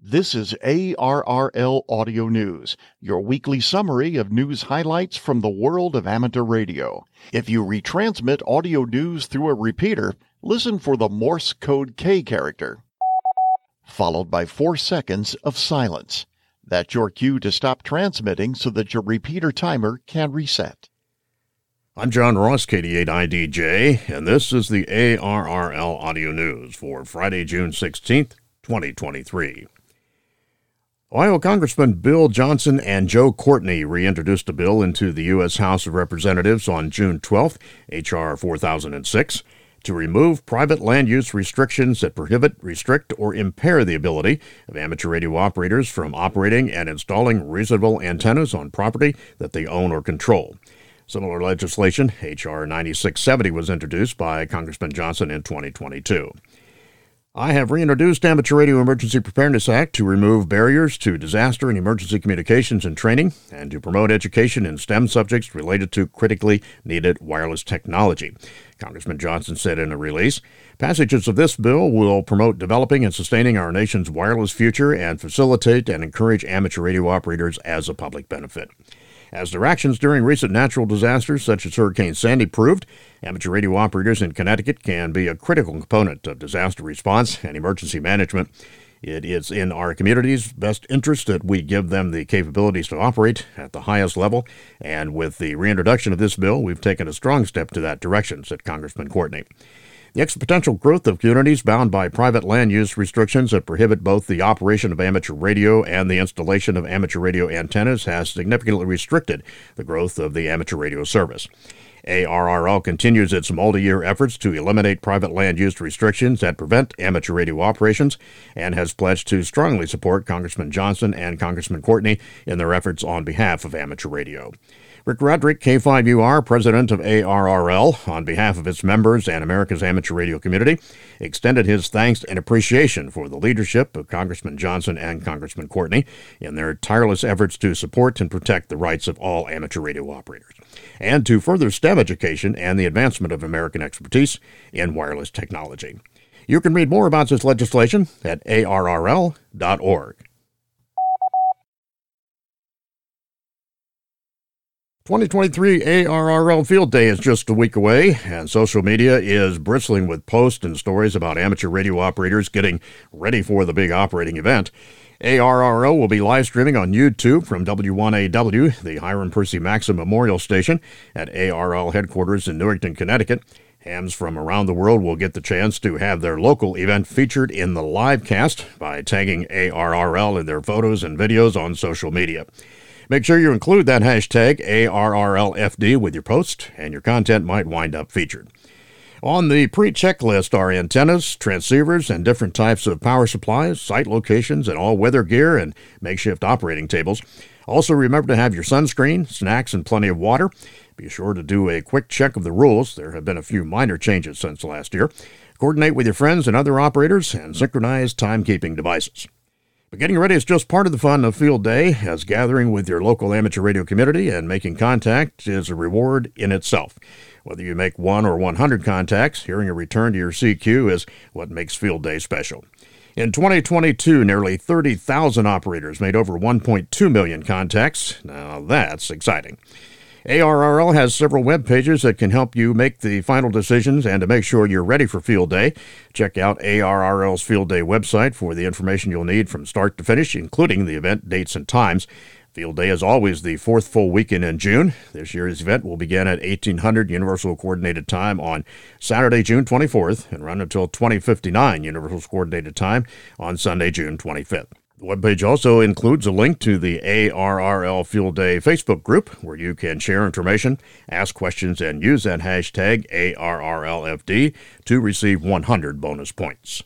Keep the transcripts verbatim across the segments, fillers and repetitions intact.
This is A R R L Audio News, your weekly summary of news highlights from the world of amateur radio. If you retransmit audio news through a repeater, listen for the Morse code K character, followed by four seconds of silence. That's your cue to stop transmitting so that your repeater timer can reset. I'm John Ross, K D eight I D J, and this is the A R R L Audio News for Friday, June sixteenth, twenty twenty-three. Ohio Congressman Bill Johnson and Joe Courtney reintroduced a bill into the U S House of Representatives on June twelfth, H R four thousand six, to remove private land use restrictions that prohibit, restrict, or impair the ability of amateur radio operators from operating and installing reasonable antennas on property that they own or control. Similar legislation, H R ninety-six seventy, was introduced by Congressman Johnson in twenty twenty-two. I have reintroduced Amateur Radio Emergency Preparedness Act to remove barriers to disaster and emergency communications and training, and to promote education in STEM subjects related to critically needed wireless technology. Congressman Johnson said in a release, passages of this bill will promote developing and sustaining our nation's wireless future and facilitate and encourage amateur radio operators as a public benefit. As their actions during recent natural disasters such as Hurricane Sandy proved, amateur radio operators in Connecticut can be a critical component of disaster response and emergency management. It is in our community's best interest that we give them the capabilities to operate at the highest level, and with the reintroduction of this bill, we've taken a strong step to that direction, said Congressman Courtney. The exponential growth of communities bound by private land use restrictions that prohibit both the operation of amateur radio and the installation of amateur radio antennas has significantly restricted the growth of the amateur radio service. A R R L continues its multi-year efforts to eliminate private land use restrictions that prevent amateur radio operations and has pledged to strongly support Congressman Johnson and Congressman Courtney in their efforts on behalf of amateur radio. Rick Roderick, K five U R, president of A R R L, on behalf of its members and America's amateur radio community, extended his thanks and appreciation for the leadership of Congressman Johnson and Congressman Courtney in their tireless efforts to support and protect the rights of all amateur radio operators, and to further STEM education and the advancement of American expertise in wireless technology. You can read more about this legislation at A R R L dot org. twenty twenty-three A R R L Field Day is just a week away, and social media is bristling with posts and stories about amateur radio operators getting ready for the big operating event. A R R L will be live streaming on YouTube from W one A W, the Hiram Percy Maxim Memorial Station, at A R L headquarters in Newington, Connecticut. Hams from around the world will get the chance to have their local event featured in the live cast by tagging A R R L in their photos and videos on social media. Make sure you include that hashtag A R R L F D with your post, and your content might wind up featured. On the pre-checklist are antennas, transceivers, and different types of power supplies, site locations, and all weather gear and makeshift operating tables. Also, remember to have your sunscreen, snacks, and plenty of water. Be sure to do a quick check of the rules. There have been a few minor changes since last year. Coordinate with your friends and other operators, and synchronize timekeeping devices. But getting ready is just part of the fun of Field Day, as gathering with your local amateur radio community and making contact is a reward in itself. Whether you make one or one hundred contacts, hearing a return to your C Q is what makes Field Day special. In twenty twenty-two, nearly thirty thousand operators made over one point two million contacts. Now that's exciting. A R R L has several web pages that can help you make the final decisions and to make sure you're ready for Field Day. Check out A R R L's Field Day website for the information you'll need from start to finish, including the event dates and times. Field Day is always the fourth full weekend in June. This year's event will begin at eighteen hundred Universal Coordinated Time on Saturday, June twenty-fourth, and run until twenty fifty-nine Universal Coordinated Time on Sunday, June twenty-fifth. The webpage also includes a link to the A R R L Field Day Facebook group, where you can share information, ask questions, and use that hashtag A R R L F D to receive one hundred bonus points.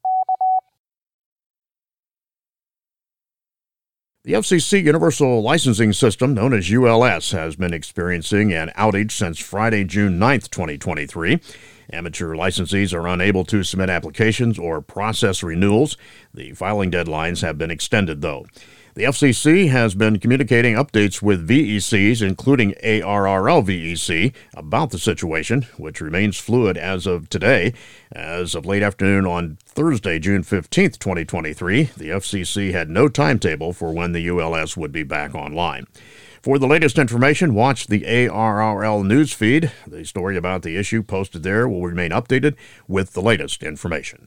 The F C C Universal Licensing System, known as U L S, has been experiencing an outage since Friday, June ninth, twenty twenty-three. Amateur licensees are unable to submit applications or process renewals. The filing deadlines have been extended, though. The F C C has been communicating updates with V E Cs, including A R R L V E C, about the situation, which remains fluid as of today. As of late afternoon on Thursday, June fifteenth, twenty twenty-three, the F C C had no timetable for when the U L S would be back online. For the latest information, watch the A R R L news feed. The story about the issue posted there will remain updated with the latest information.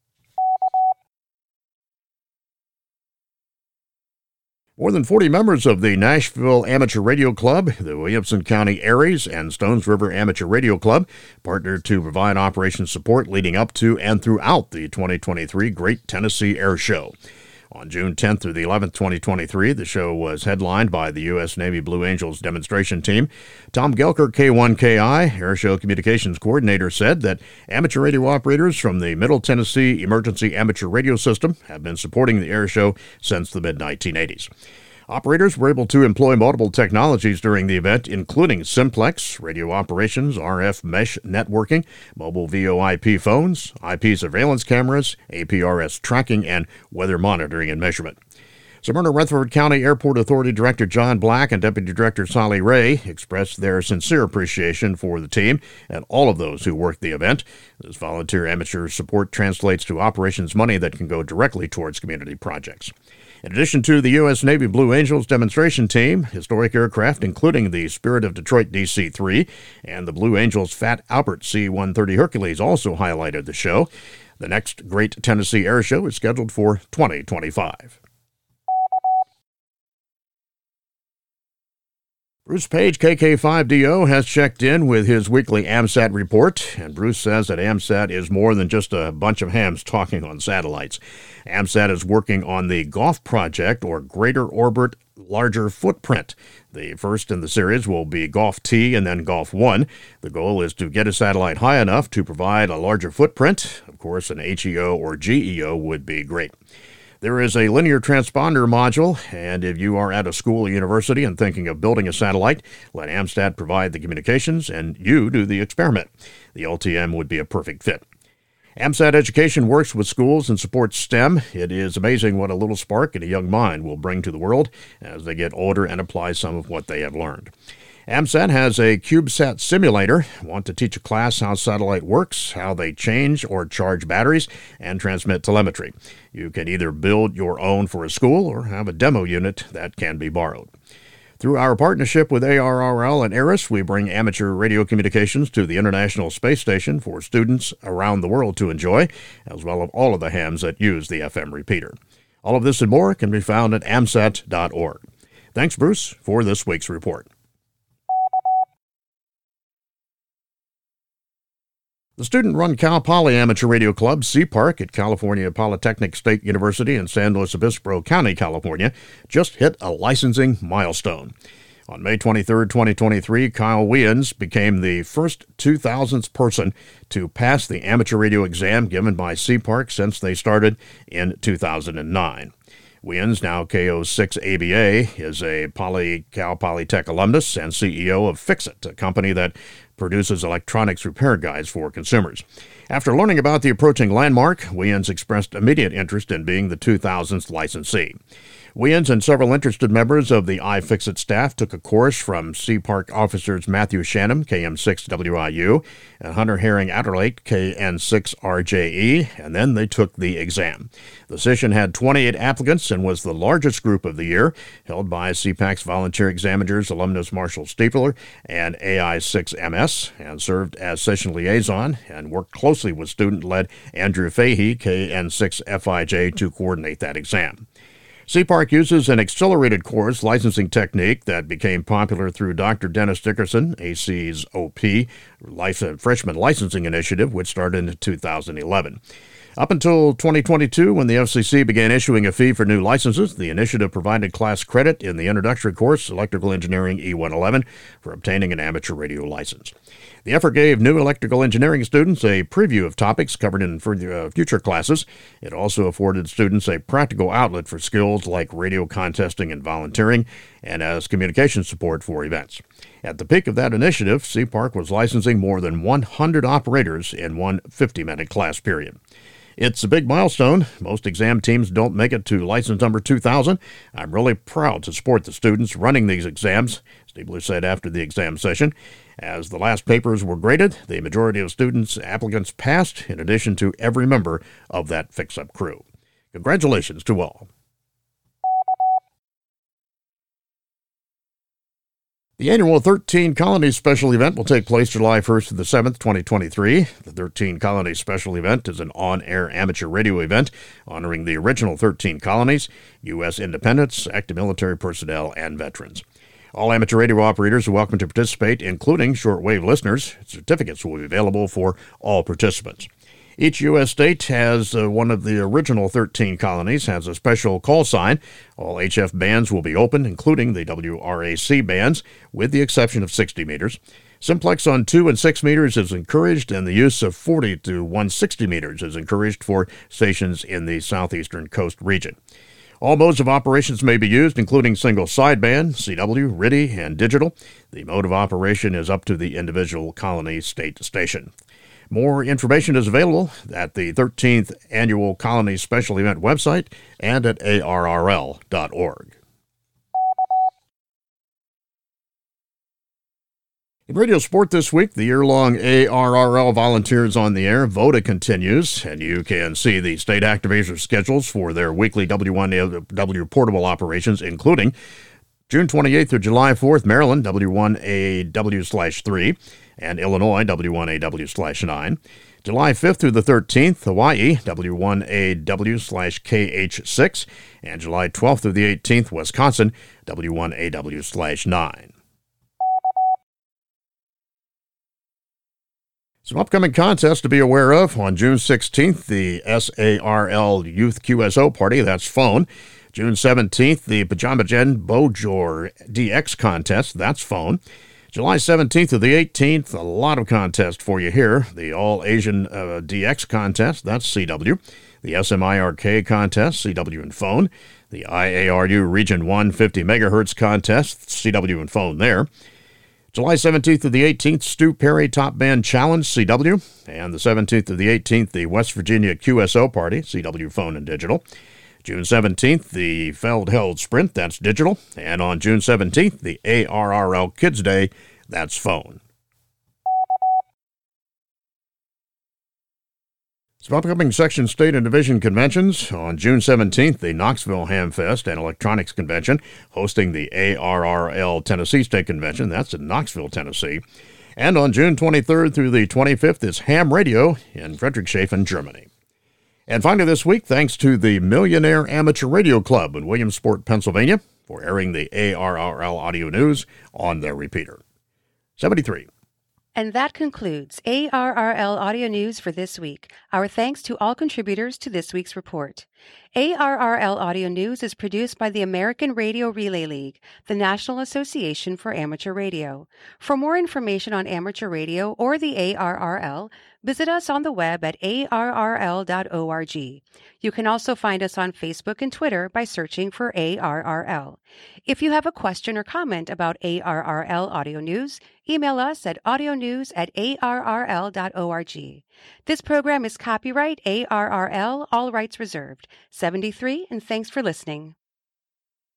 More than forty members of the Nashville Amateur Radio Club, the Williamson County Aries, and Stones River Amateur Radio Club partnered to provide operation support leading up to and throughout the twenty twenty-three Great Tennessee Air Show. On June tenth through the eleventh, twenty twenty-three, the show was headlined by the U S Navy Blue Angels demonstration team. Tom Gelker, K one K I, Airshow Communications Coordinator, said that amateur radio operators from the Middle Tennessee Emergency Amateur Radio System have been supporting the air show since the mid nineteen eighties. Operators were able to employ multiple technologies during the event, including simplex, radio operations, R F mesh networking, mobile V O I P phones, I P surveillance cameras, A P R S tracking, and weather monitoring and measurement. Smyrna-Rutherford County Airport Authority Director John Black and Deputy Director Sally Ray expressed their sincere appreciation for the team and all of those who worked the event. This volunteer amateur support translates to operations money that can go directly towards community projects. In addition to the U S Navy Blue Angels demonstration team, historic aircraft including the Spirit of Detroit D C three and the Blue Angels Fat Albert C one thirty Hercules also highlighted the show. The next Great Tennessee Air Show is scheduled for twenty twenty-five. Bruce Page, K K five D O, has checked in with his weekly AMSAT report, and Bruce says that AMSAT is more than just a bunch of hams talking on satellites. AMSAT is working on the GOLF project, or Greater Orbit Larger Footprint. The first in the series will be Golf T and then Golf one. The goal is to get a satellite high enough to provide a larger footprint. Of course, an H E O or G E O would be great. There is a linear transponder module, and if you are at a school or university and thinking of building a satellite, let AMSAT provide the communications and you do the experiment. The L T M would be a perfect fit. AMSAT Education works with schools and supports STEM. It is amazing what a little spark in a young mind will bring to the world as they get older and apply some of what they have learned. AMSAT has a CubeSat simulator. Want to teach a class how satellite works, how they change or charge batteries, and transmit telemetry. You can either build your own for a school or have a demo unit that can be borrowed. Through our partnership with A R R L and ARIS, we bring amateur radio communications to the International Space Station for students around the world to enjoy, as well as all of the hams that use the F M repeater. All of this and more can be found at amsat dot org. Thanks, Bruce, for this week's report. The student-run Cal Poly Amateur Radio Club, C Park, at California Polytechnic State University in San Luis Obispo County, California, just hit a licensing milestone. On May twenty-third, twenty twenty-three, Kyle Wiens became the first two thousandth person to pass the amateur radio exam given by C Park since they started in two thousand nine. Wiens, now K O six A B A, is a Poly Cal Polytech alumnus and C E O of Fixit, a company that produces electronics repair guides for consumers. After learning about the approaching landmark, Wiens expressed immediate interest in being the two thousandth licensee. Wiens and several interested members of the iFixit staff took a course from C Park officers Matthew Shannon, K M six W I U, and Hunter Herring Atterlake, K N six R J E, and then they took the exam. The session had twenty-eight applicants and was the largest group of the year, held by C PAC's volunteer examiners, alumnus Marshall Stiefler and A I six M S, and served as session liaison and worked closely with student-led Andrew Fahey, K N six F I J, to coordinate that exam. C Park uses an accelerated course licensing technique that became popular through Doctor Dennis Dickerson, A C's O P, Freshman Licensing Initiative, which started in two thousand eleven. Up until twenty twenty-two, when the F C C began issuing a fee for new licenses, the initiative provided class credit in the introductory course, Electrical Engineering E one eleven, for obtaining an amateur radio license. The effort gave new electrical engineering students a preview of topics covered in further, uh, future classes. It also afforded students a practical outlet for skills like radio contesting and volunteering, and as communication support for events. At the peak of that initiative, C Park was licensing more than one hundred operators in one fifty-minute class period. It's a big milestone. Most exam teams don't make it to license number two thousand. I'm really proud to support the students running these exams, Stiebler said after the exam session. As the last papers were graded, the majority of students applicants passed, in addition to every member of that fix-up crew. Congratulations to all. The annual thirteen Colonies Special Event will take place July first to the seventh, twenty twenty-three. The thirteen Colonies Special Event is an on-air amateur radio event honoring the original thirteen colonies, U S independents, active military personnel, and veterans. All amateur radio operators are welcome to participate, including shortwave listeners. Certificates will be available for all participants. Each U S state has uh, one of the original thirteen colonies has a special call sign. All H F bands will be open, including the W R A C bands, with the exception of sixty meters. Simplex on two and six meters is encouraged, and the use of forty to one hundred sixty meters is encouraged for stations in the southeastern coast region. All modes of operations may be used, including single sideband, C W, R T I, and digital. The mode of operation is up to the individual colony state station. More information is available at the thirteenth Annual Colony Special Event website and at A R R L dot org. In radio sport this week, the year-long A R R L Volunteers on the Air VOTA continues, and you can see the state activators schedules for their weekly W one A W portable operations, including June twenty-eighth through July fourth, Maryland, W one A W slash three, and Illinois, W one A W slash nine. July fifth through the thirteenth, Hawaii, W one A W slash K H six, and July twelfth through the eighteenth, Wisconsin, W one A W slash nine. Some upcoming contests to be aware of. On June sixteenth, the S A R L Youth Q S O Party, that's phone. June seventeenth, the Pajamajan Bojor D X contest, that's phone. July seventeenth to the eighteenth, a lot of contests for you here. The All-Asian uh, D X contest, that's C W. The S M I R K contest, C W and phone. The I A R U Region one fifty megahertz contest, C W and phone there. July seventeenth to the eighteenth, Stu Perry Top Band Challenge, C W. And the seventeenth to the eighteenth, the West Virginia Q S O Party, C W, phone, and digital. June seventeenth, the Feldheld Sprint, that's digital. And on June seventeenth, the A R R L Kids Day, that's phone. Some upcoming section, state, and division conventions. On June seventeenth, the Knoxville Hamfest and Electronics Convention, hosting the A R R L Tennessee State Convention. That's in Knoxville, Tennessee. And on June twenty-third through the twenty-fifth is Ham Radio in Friedrichshafen, Germany. And finally this week, thanks to the Millionaire Amateur Radio Club in Williamsport, Pennsylvania, for airing the A R R L audio news on their repeater. seventy-three. And that concludes A R R L Audio News for this week. Our thanks to all contributors to this week's report. A R R L Audio News is produced by the American Radio Relay League, the National Association for Amateur Radio. For more information on amateur radio or the A R R L, visit us on the web at A R R L dot org. You can also find us on Facebook and Twitter by searching for A R R L. If you have a question or comment about A R R L Audio News, email us at audionews at A R R L dot org. This program is copyright A R R L, all rights reserved. seventy-three, and thanks for listening.